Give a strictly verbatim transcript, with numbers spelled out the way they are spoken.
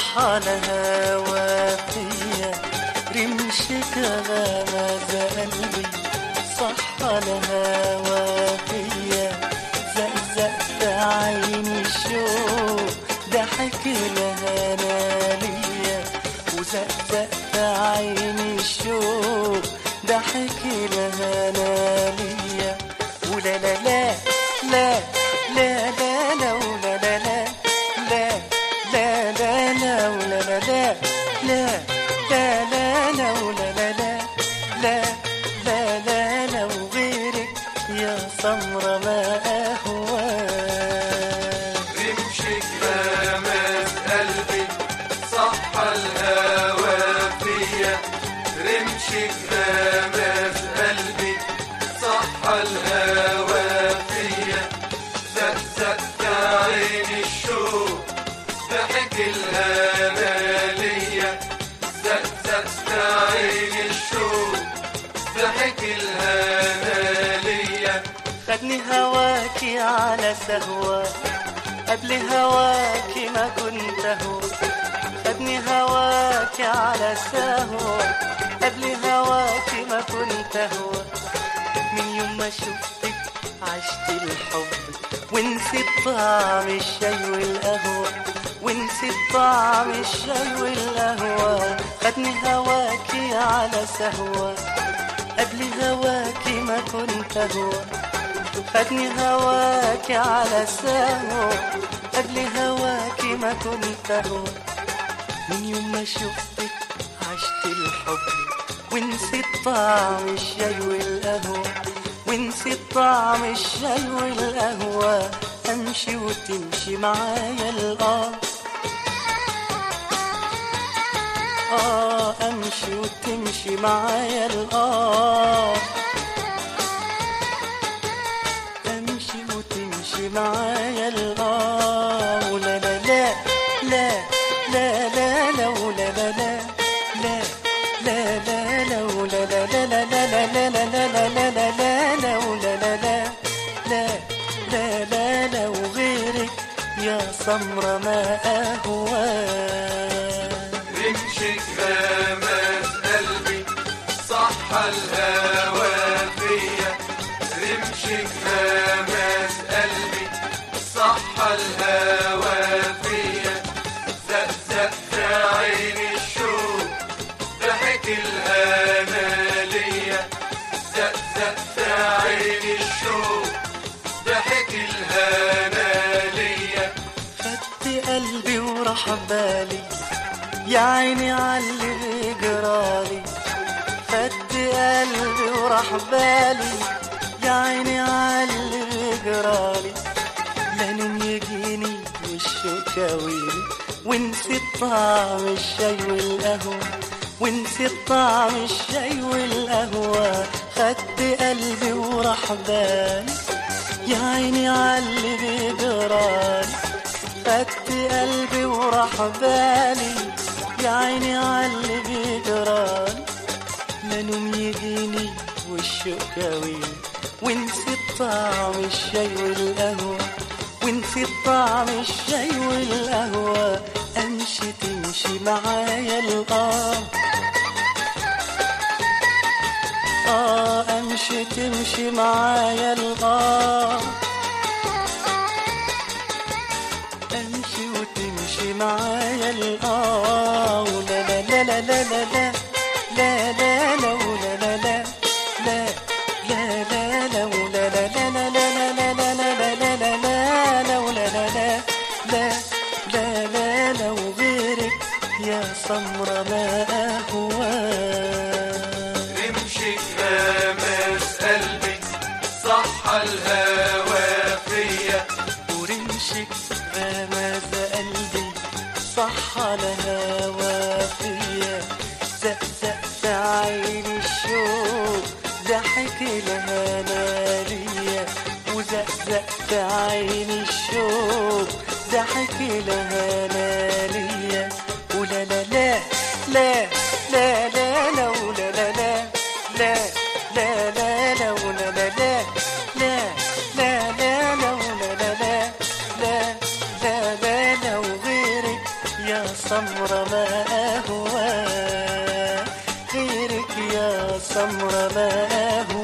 على الهوى فيا رمشك غمز قلبي صح على الهوى فيا زقزقت عيني الشوق ضحك الهنا ليا وزقزقت عيني الشوق ضحك الهنا ليا ولا لا لا لا لا لا لا ولا لا لا لا لا لا لا ولا لا لا لا لا لا لا ولا لا لا لا لا لا لا وغيرك يا سمرة ما أهواك رمشك لمس قلبي صح الهوى فيا رمشك لمس قلبي صح الهوى فيا زقزقت عيني الشوق ضحك الهنا ليا زقزقت عيني الشوق ضحك الهنا ليا خدني هواكي على سهوة قبل هواكي ما كنت هو خدني هواكي على سهوة قبل هواكي ما كنت هو من يوم ما شفتك عشت الحب ونسيت طعم الشاي والقهوة ونسيت طعم الشاي والقهوة خدني هواكي على سهوة قبل هواكي ما كنت هو خدني هواكي على سهوة قبل هواكي ما كنت هو من يوم ما شفتك عشت الحب ونسيت طعم الشاي والقهوة ونسيت طعم الشاي والقهوة امشي وتمشي معايا الآه آه امشي وتمشي معايا الآه امشي وتمشي معايا الآه ولا لا لا لا لا لا لا ولا لا لا لا لا لا لا ولا لا لا لا لا لا لا لا لا لا لا لا ولا لا لا لا لا لا لا وغيرك يا سمرة ما أهواك رمشك لمس قلبي صح الهوى فيا رمشك لمس قلبي صح الهوى فيا زقزقت عيني الشوق ضحك الهنا ليا زقزقت عيني الشوق ضحك الهنا ليا خدت قلبي وراح بالي يا عيني عاللي بيجرالي خدت قلبي وراح بالي يا عيني عاللي بيجرالي لا نوم يجيني والشوق كاويني ونسيت طعم الشاي والقهوة ونسيت طعم الشاي والقهوة خدت قلبي وراح بالي يا عيني عاللي بيجرالي خدت قلبي وراح بالي يا عيني عاللي بيجرالي لا نوم يجيني والشوق كاويني ونسيت طعم الشاي والقهوة ونسيت طعم الشاي والقهوة امشي تمشي معايا الآه آه امشي تمشي معايا الآه امشي وتمشي معايا الآه ولا لا لا لا لا لا لا لا لا ولا لا لا لا لا لا لا ولا لا لا لا لا لا لا لا لا لا لا ولا لا لا لا لا لا لا وغيرك يا سمرة ما أهواك رمشك لمس قلبي صح الهوى فيا ورمشك غمز قلبي صح على هوا فيا زقزقت عيني الشوق ضحك الهنا ليا وزقزقت عيني الشوق ضحك الهنا ليا ولا لا لا لا لا لا لا ولا لا لا لا لا لا لا ولا لا لا لا لا لا لا ولا لا لا لا لا لا لا وغيرك يا سمرة سمرة بقاه